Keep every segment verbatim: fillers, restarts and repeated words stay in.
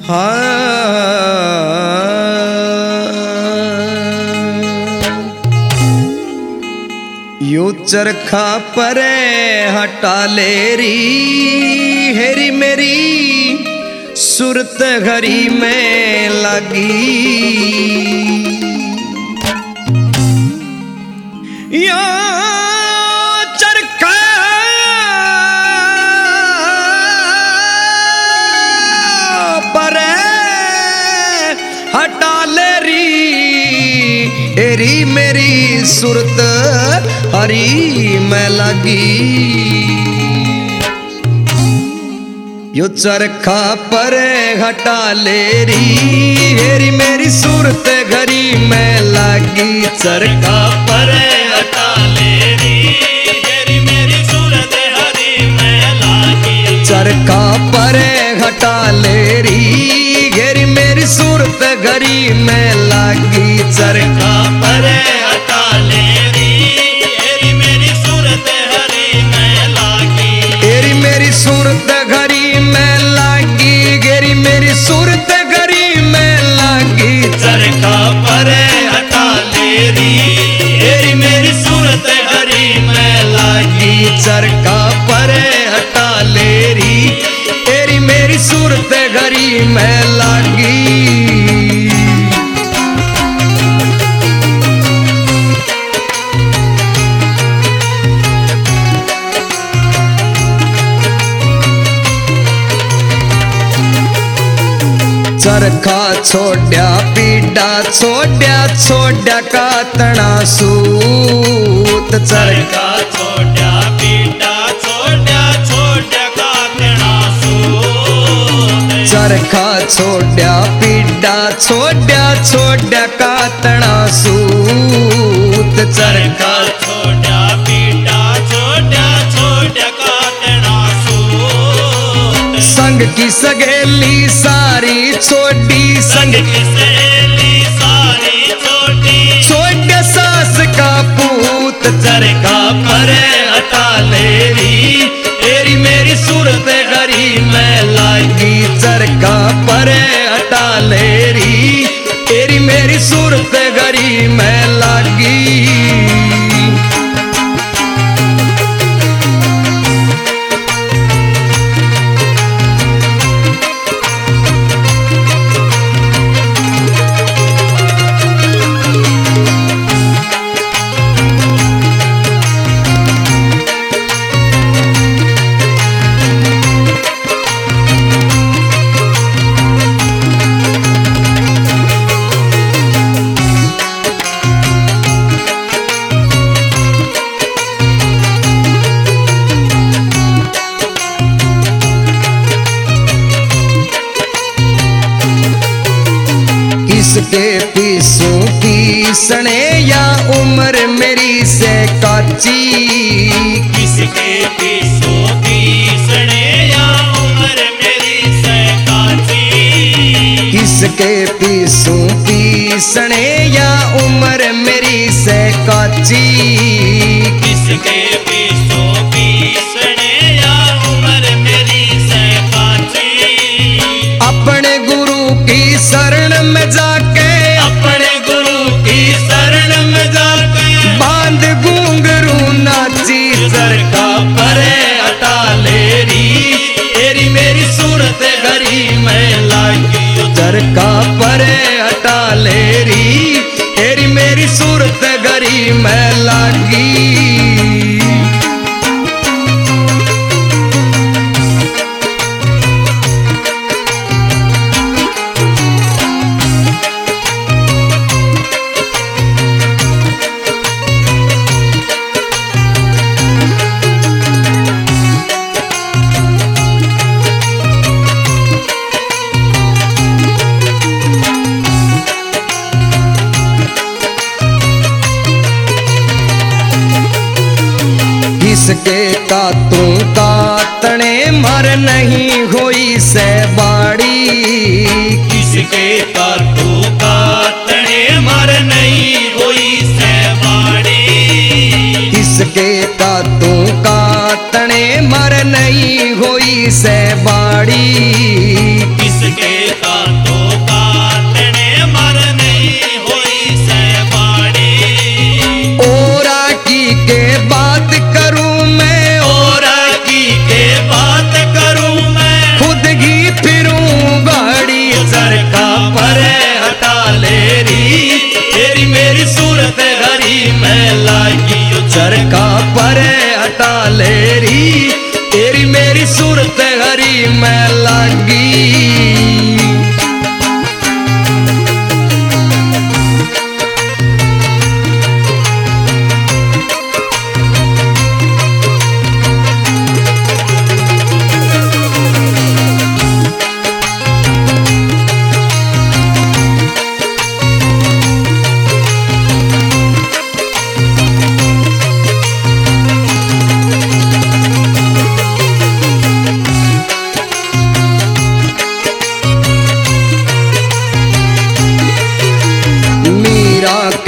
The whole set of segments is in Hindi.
यू चरखा परे हटा लेरी हेरी मेरी सुरत घरी में लगी। यो चरखा परे हटा लेरी हेरी मेरी सुरत हरी में लगी। यो चरखा परे हटा लेरी हेरी मेरी सूरत घरी में लगी। चरखा परे हटा लेरी हेरी मेरी सूरत हरी में लगी। चरखा परे हटा लेरी हेरी मेरी सूरत घरी में लगी। चरखा परे हटा लेरी हेरी मेरी सूरत हरी में लगी। हेरी मेरी सूरत घरी में लगी गेरी मेरी सूरत घरी में लगी। चरखा परे हटा लेरी हेरी मेरी सूरत हरी में लगी। चरखा परे हटा लेरी हेरी मेरी सूरत घरी में लगी। चरखा छोड्या पीड़ा छोड्या छोड्या कातणा सूत। चरखा छोड्या पीड़ा छोड्या छोड्या कातणा सूत। चरखा छोड्या पीड़ा छोड्या छोड्या कातणा सूत। चरखा छोड्या पीड़ा छोड्या छोड्या कातणा सूत। संग की सगेली सारी छोटी संग की सहेली सारी छोटी छोड्या सास का पूत। चरखा परे हटा लेरी हेरी मेरी सूरत घरी में लगी। चरखा परे हटा लेरी हेरी मेरी सूरत घरी में लगी। किसके पीसू पीसने या उम्र मेरी से काची। किसके पीसू पीसने या उम्र मेरी से काची। किसके पीसू पीसने या उम्र मेरी से काची। किसके पीसू पीसने या उम्र मेरी से काची। अपने गुरु की शरण में जाके अपने गुरु की शरण में जाके बांध घुंघरू नाची। चरखा परे हटा लेरी हेरी मेरी सूरत घरी में लगी। चरखा परे हटा लेरी हेरी मेरी सूरत घरी में लगी। किसके कातू कातने मर नहीं हुई से बाड़ी। किसके कातू कातने मर नहीं हुई से बाड़ी। किसके कातू कातने मर नहीं हुई से बाड़ी। किसके का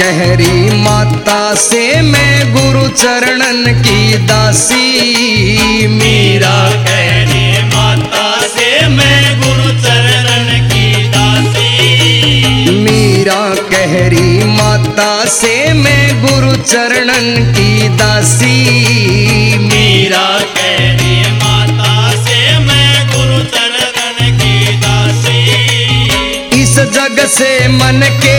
कहरी माता से मैं गुरु चरणन की दासी। मीरा कहरी माता से मैं गुरु चरणन की दासी। मीरा कहरी माता से मैं गुरु चरणन की दासी। मीरा कहरी माता से मैं गुरु चरणन की दासी। इस जग से मन के